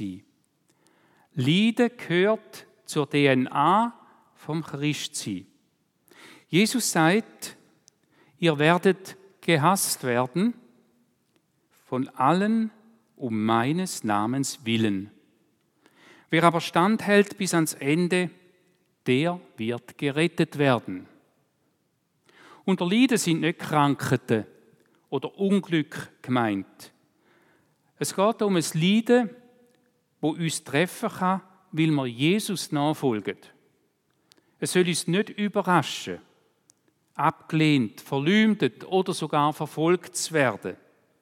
sein. Leiden gehört zur DNA vom Christsein. Jesus sagt, ihr werdet gehasst werden von allen um meines Namens willen. Wer aber standhält bis ans Ende, der wird gerettet werden. Unter Leiden sind nicht Krankheiten oder Unglück gemeint. Es geht um ein Leiden, das uns treffen kann, weil wir Jesus nachfolgen. Es soll uns nicht überraschen, abgelehnt, verleumdet oder sogar verfolgt zu werden.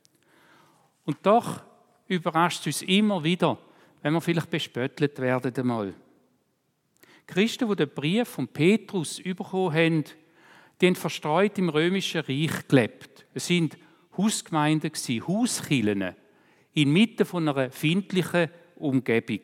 Und doch überrascht es uns immer wieder, wenn wir vielleicht bespöttelt werden einmal. Christen, die den Brief von Petrus bekommen haben, die haben verstreut im römischen Reich gelebt. Es sind Hausgemeinden, Hauskirchen, inmitten von einer findlichen Umgebung.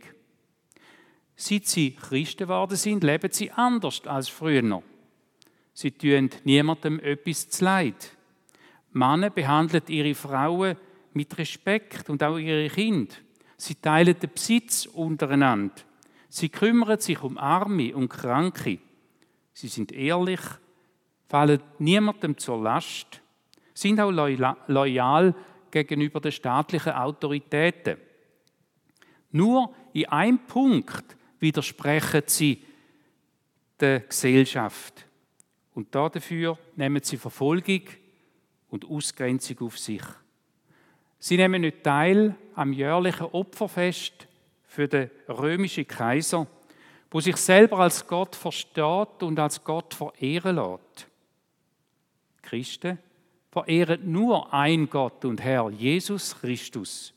Seit sie Christen geworden sind, leben sie anders als früher. Sie tun niemandem etwas zuleid. Männer behandeln ihre Frauen mit Respekt und auch ihre Kinder. Sie teilen den Besitz untereinander. Sie kümmern sich um Arme und Kranke. Sie sind ehrlich, fallen niemandem zur Last, sind auch loyal gegenüber den staatlichen Autoritäten. Nur in einem Punkt widersprechen sie der Gesellschaft. Und dafür nehmen sie Verfolgung und Ausgrenzung auf sich. Sie nehmen nicht teil am jährlichen Opferfest für den römischen Kaiser, wo sich selber als Gott versteht und als Gott verehren lässt. Die Christen verehren nur einen Gott und Herr, Jesus Christus.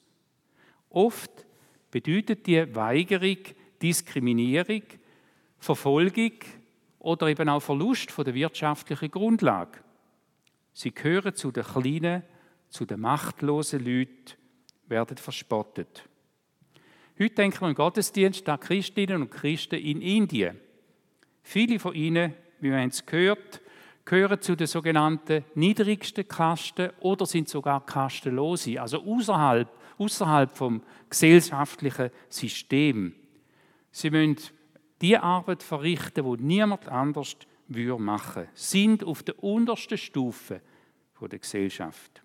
Oft bedeutet die Weigerung Diskriminierung, Verfolgung oder eben auch Verlust von der wirtschaftlichen Grundlage. Sie gehören zu den kleinen, zu den machtlosen Leuten, werden verspottet. Heute denken wir im Gottesdienst an Christinnen und Christen in Indien. Viele von ihnen, wie wir es gehört, gehören zu den sogenannten niedrigsten Kasten oder sind sogar Kastenlose, also außerhalb vom gesellschaftlichen System. Sie müssen die Arbeit verrichten, die niemand anders machen würde. Sind auf der untersten Stufe der Gesellschaft.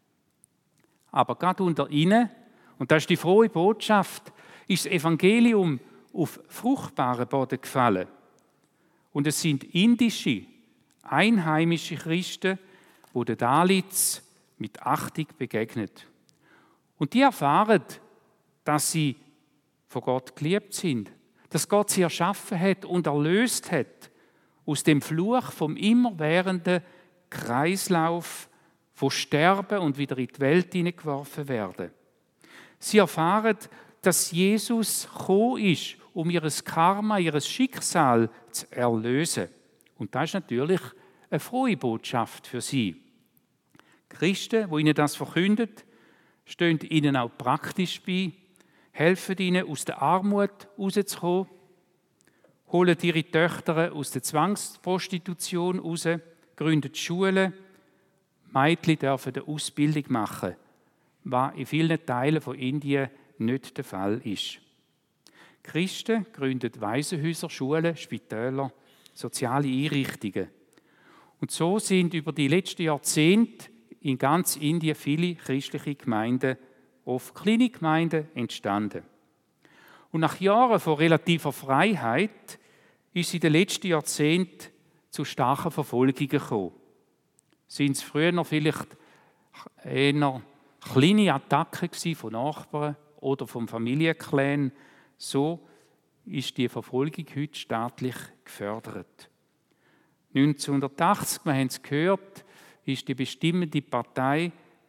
Aber gerade unter ihnen, und das ist die frohe Botschaft, ist das Evangelium auf fruchtbaren Boden gefallen. Und es sind indische, einheimische Christen, die den Dalits mit Achtung begegnen. Und die erfahren, dass sie von Gott geliebt sind, dass Gott sie erschaffen hat und erlöst hat aus dem Fluch vom immerwährenden Kreislauf von Sterben und wieder in die Welt hineingeworfen werden. Sie erfahren, dass Jesus gekommen ist, um ihr Karma, ihr Schicksal zu erlösen. Und das ist natürlich eine frohe Botschaft für sie. Die Christen, die ihnen das verkünden, stehen ihnen auch praktisch bei, helfen ihnen, aus der Armut rauszukommen, holen ihre Töchter aus der Zwangsprostitution raus, gründen Schulen, Mädchen dürfen eine Ausbildung machen, was in vielen Teilen von Indien nicht der Fall ist. Christen gründen Waisenhäuser, Schulen, Spitäler, soziale Einrichtungen. Und so sind über die letzten Jahrzehnte in ganz Indien viele christliche Gemeinden, oft kleine Gemeinden, entstanden. Und nach Jahren von relativer Freiheit ist es in den letzten Jahrzehnten zu starken Verfolgungen gekommen. Sind es früher vielleicht eher kleine Attacken von Nachbarn oder vom Familienclan, so ist die Verfolgung heute staatlich gefördert. 1980, wir haben es gehört, ist die bestimmende Partei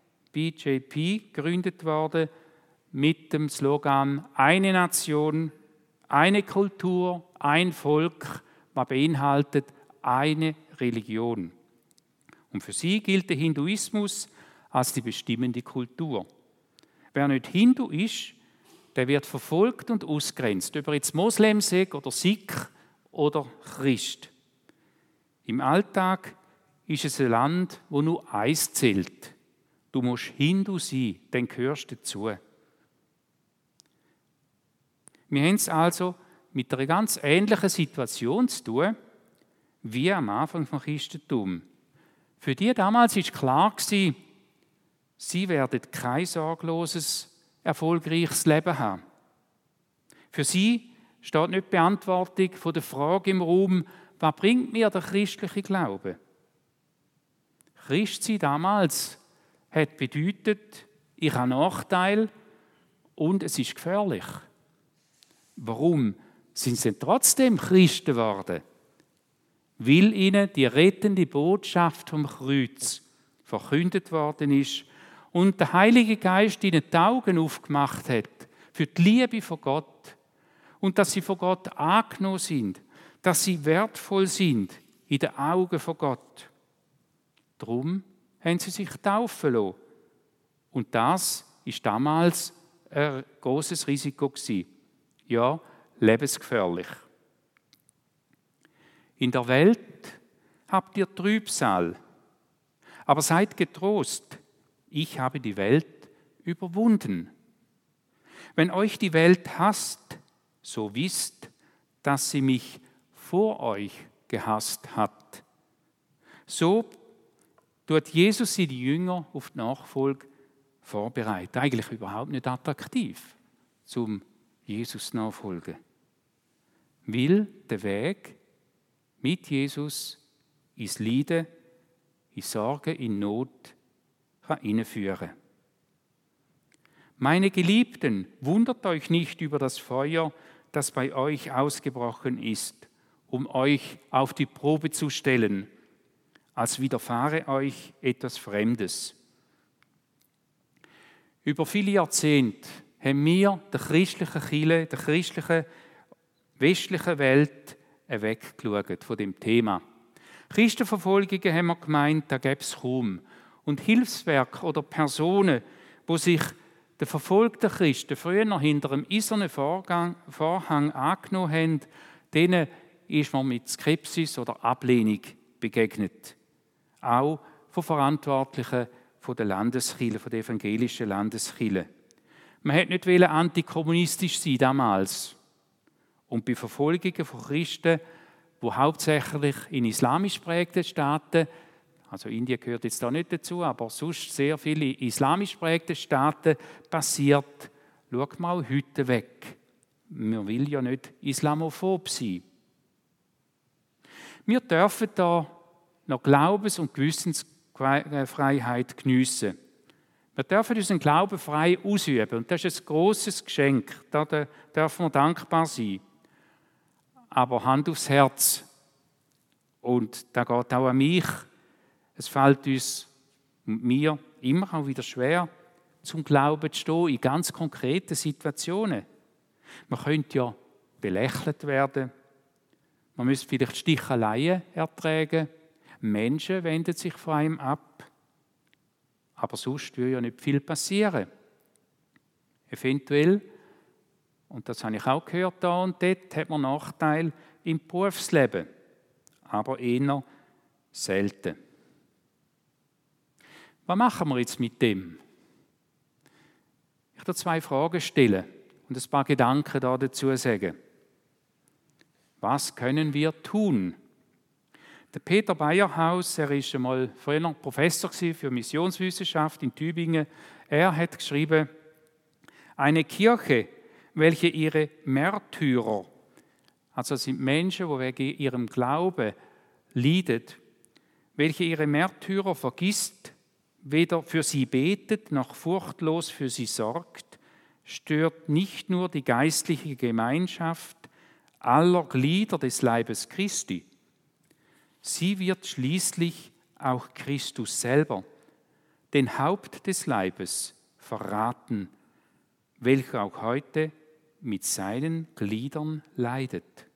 BJP gegründet worden mit dem Slogan «Eine Nation, eine Kultur, ein Volk», was beinhaltet eine Religion. Und für sie gilt der Hinduismus als die bestimmende Kultur. Wer nicht Hindu ist, der wird verfolgt und ausgrenzt, ob er jetzt Moslem ist oder Sikh oder Christ. Im Alltag ist es ein Land, wo nur eins zählt. Du musst Hindu sein, dann gehörst du dazu. Wir haben es also mit einer ganz ähnlichen Situation zu tun, wie am Anfang vom Christentum. Für die damals war klar, sie werden kein sorgloses, erfolgreiches Leben haben. Für sie steht nicht die Beantwortung der Frage im Raum, was bringt mir der christliche Glaube? Christsein damals hat bedeutet, ich habe Nachteil und es ist gefährlich. Warum sind sie denn trotzdem Christen geworden? Weil ihnen die rettende Botschaft vom Kreuz verkündet worden ist und der Heilige Geist ihnen die Augen aufgemacht hat für die Liebe von Gott und dass sie von Gott angenommen sind, dass sie wertvoll sind in den Augen von Gott. Darum haben sie sich taufen lassen. Und das war damals ein grosses Risiko. Ja, lebensgefährlich. In der Welt habt ihr Trübsal, aber seid getrost, ich habe die Welt überwunden. Wenn euch die Welt hasst, so wisst, dass sie mich vor euch gehasst hat. So tut Jesus seine Jünger auf die Nachfolge vorbereiten. Eigentlich überhaupt nicht attraktiv zum Jesus nachfolgen. Weil der Weg mit Jesus ins Leiden, in Sorge, in Not hineinführen kann. Meine Geliebten, wundert euch nicht über das Feuer, das bei euch ausgebrochen ist, um euch auf die Probe zu stellen, als widerfahre euch etwas Fremdes. Über viele Jahrzehnte haben wir der christlichen Kirche, der christlichen westlichen Welt weggeschaut von dem Thema. Christenverfolgungen haben wir gemeint, da gäbe es kaum. Und Hilfswerke oder Personen, die sich den verfolgten Christen früher hinter einem eisernen Vorhang angenommen haben, denen ist man mit Skepsis oder Ablehnung begegnet. Auch von Verantwortlichen von der Landeskirche, von der evangelischen Landeskirche. Man wollte nicht antikommunistisch sein damals. Und bei Verfolgungen von Christen, die hauptsächlich in islamisch geprägten Staaten, also Indien gehört jetzt da nicht dazu, aber sonst sehr viele islamisch geprägte Staaten passiert, schaut mal heute weg. Man will ja nicht islamophob sein. Wir dürfen da noch Glaubens- und Gewissensfreiheit geniessen. Wir dürfen unseren Glauben frei ausüben und das ist ein grosses Geschenk, da dürfen wir dankbar sein. Aber Hand aufs Herz, und da geht auch an mich, es fällt uns und mir immer auch wieder schwer, zum Glauben zu stehen in ganz konkreten Situationen. Man könnte ja belächelt werden, man müsste vielleicht Sticheleien ertragen, Menschen wenden sich von einem ab, aber sonst würde ja nicht viel passieren. Eventuell, und das habe ich auch gehört da und dort, hat man Nachteile im Berufsleben, aber eher selten. Was machen wir jetzt mit dem? Ich werde 2 Fragen stellen und ein paar Gedanken dazu sagen. Was können wir tun? Der Peter Bayerhaus, er war einmal früher Professor für Missionswissenschaft in Tübingen. Er hat geschrieben, eine Kirche, welche ihre Märtyrer, also sind Menschen, die wegen ihrem Glauben leiden, welche ihre Märtyrer vergisst, weder für sie betet, noch furchtlos für sie sorgt, stört nicht nur die geistliche Gemeinschaft aller Glieder des Leibes Christi. Sie wird schließlich auch Christus selber, den Haupt des Leibes, verraten, welcher auch heute mit seinen Gliedern leidet.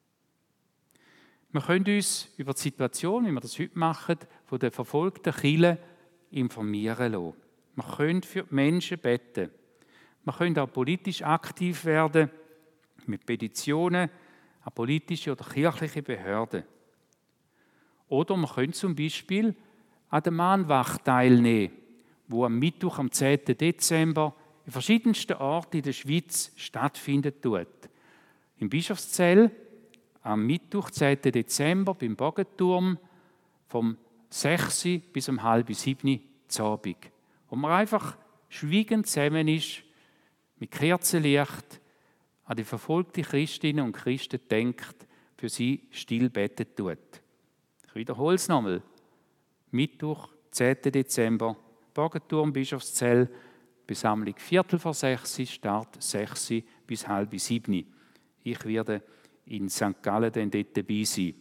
Wir können uns über die Situation, wie wir das heute machen, von den verfolgten Kirchen informieren lassen. Wir können für die Menschen beten. Wir können auch politisch aktiv werden, mit Petitionen an politische oder kirchliche Behörden. Oder wir können zum Beispiel an der Mahnwacht teilnehmen, wo am Mittwoch, am 10. Dezember in verschiedensten Orten in der Schweiz stattfinden tut. Im Bischofszell am Mittwoch, 10. Dezember, beim Bogenturm, vom 6. bis um 6:30 zum Abend. Wo man einfach schweigend zusammen ist, mit Kerzenlicht an die verfolgten Christinnen und Christen denkt, für sie still beten tut. Ich wiederhole es nochmal. Mittwoch, 10. Dezember, Bogenturm, Bischofszell, Besammlung 5:45, Start 6 bis 6:30. Ich werde in St. Gallen dann dort dabei sein.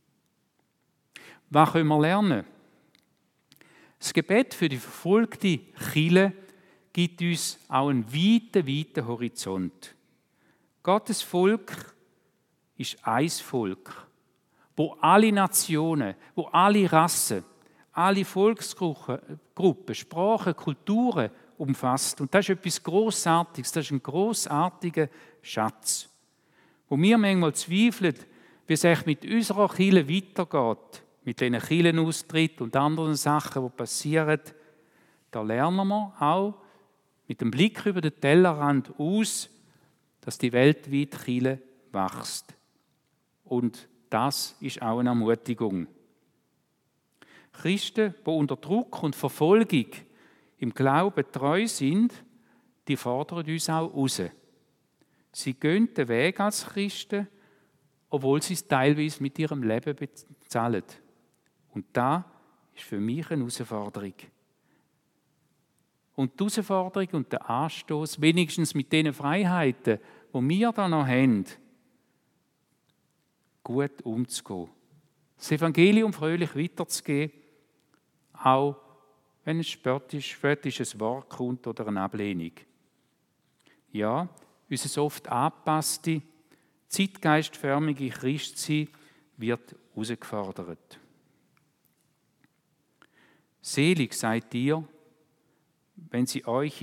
Was können wir lernen? Das Gebet für die verfolgte Kirche gibt uns auch einen weiten Horizont. Gottes Volk ist ein Volk, wo alle Nationen, wo alle Rassen, alle Volksgruppen, Sprachen, Kulturen umfasst. Und das ist etwas Grossartiges, das ist ein grossartiger Schatz. Wo wir manchmal zweifeln, wie es eigentlich mit unserer Kirche weitergeht, mit diesen Kirchenaustritten und anderen Sachen, die passieren, da lernen wir auch mit dem Blick über den Tellerrand aus, dass die weltweite Kirche wächst. Und das ist auch eine Ermutigung. Christen, die unter Druck und Verfolgung im Glauben treu sind, die fordern uns auch raus. Sie gehen den Weg als Christen, obwohl sie es teilweise mit ihrem Leben bezahlen. Und das ist für mich eine Herausforderung. Und die Herausforderung und der Anstoß, wenigstens mit den Freiheiten, die wir da noch haben, gut umzugehen. Das Evangelium fröhlich weiterzugeben, auch wenn ein spöttisches Wort kommt oder eine Ablehnung. Ja, unser oft angepasste, zeitgeistförmige Christsein wird herausgefordert. Selig seid ihr, wenn sie euch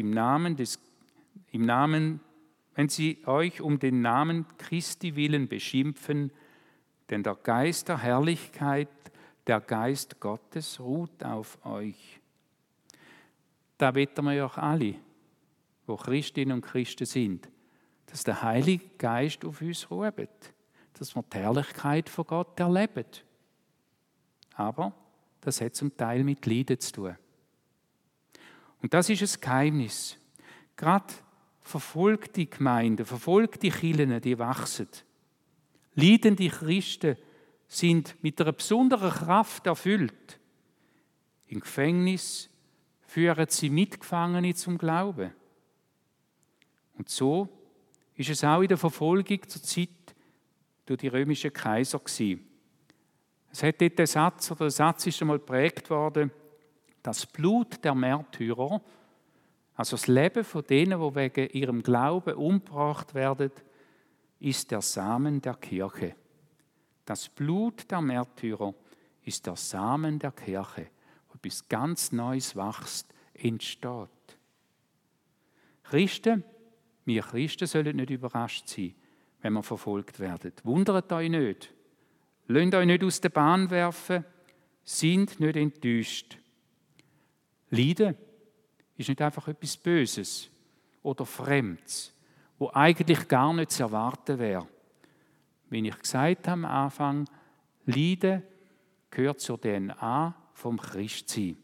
wenn sie euch um den Namen Christi willen beschimpfen, denn der Geist der Herrlichkeit, der Geist Gottes ruht auf euch. Da beten wir ja auch alle, wo Christinnen und Christen sind, dass der Heilige Geist auf uns ruht, dass wir die Herrlichkeit von Gott erleben. Aber das hat zum Teil mit Leiden zu tun. Und das ist ein Geheimnis. Gerade verfolgte Gemeinden, verfolgte Kirchen, die wachsen. Leidende Christen sind mit einer besonderen Kraft erfüllt. Im Gefängnis führen sie Mitgefangene zum Glauben. Und so ist es auch in der Verfolgung zur Zeit durch die römischen Kaiser gewesen. Es hat dort der Satz ist einmal geprägt worden, das Blut der Märtyrer, also das Leben von denen, die wegen ihrem Glauben umgebracht werden, ist der Samen der Kirche. Das Blut der Märtyrer ist der Samen der Kirche, wo bis ganz Neues wächst, entsteht. Wir Christen sollen nicht überrascht sein, wenn wir verfolgt werden. Wundert euch nicht. Lasst euch nicht aus der Bahn werfen. Sind nicht enttäuscht. Leiden ist nicht einfach etwas Böses oder Fremdes, wo eigentlich gar nicht zu erwarten wäre. Wie ich gesagt habe am Anfang, Leiden gehört zur DNA vom Christsein.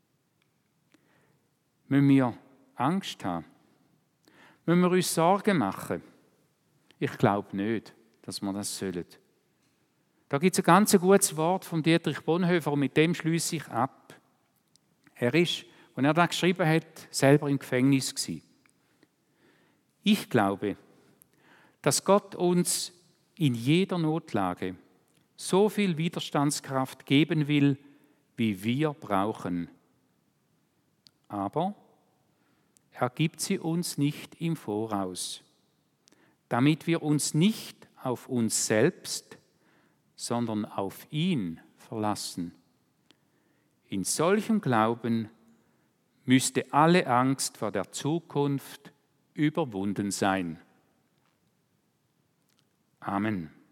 Müssen wir Angst haben? Müssen wir uns Sorgen machen? Ich glaube nicht, dass wir das sollen. Da gibt es ein ganz gutes Wort von Dietrich Bonhoeffer und mit dem schließe ich ab. Er ist, als er das geschrieben hat, selber im Gefängnis gewesen. Ich glaube, dass Gott uns in jeder Notlage so viel Widerstandskraft geben will, wie wir brauchen. Aber er gibt sie uns nicht im Voraus, damit wir uns nicht auf uns selbst, sondern auf ihn verlassen. In solchem Glauben müsste alle Angst vor der Zukunft überwunden sein. Amen.